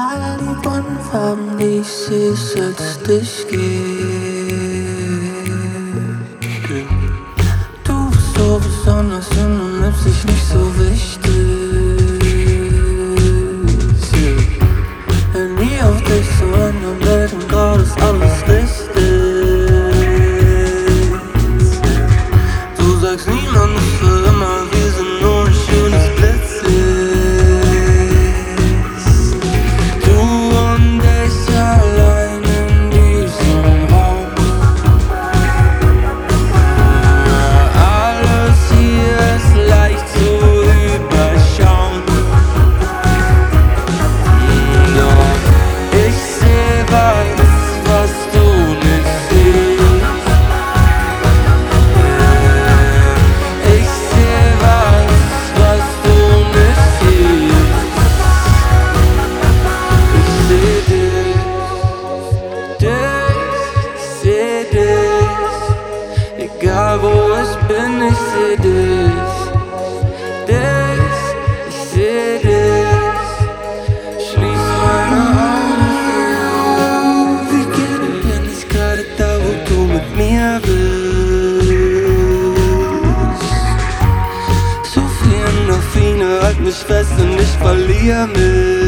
all die bunten Farben, die ich sehe, seit es dich gibt. Du bist so besonders und du nimmst dich nicht so wichtig. Hör nie auf dich zu ändern, denn gerade ist alles richtig. Du sagst niemand ist für immer, wir sind nur ein schönes Blitzlicht. Du und ich allein in diesem Raum. Alles hier ist leicht zu überschauen. Doch ich seh was du nicht siehst. Ich seh was du nicht siehst. Ich seh dich. Egal wo ich bin, ich seh dich. Ich seh dich. Schließ meine Augen. Wie gerne bin ich gerade da, wo du mit mir bist. So viel Endorphine, halt mich fest und ich verliere mich.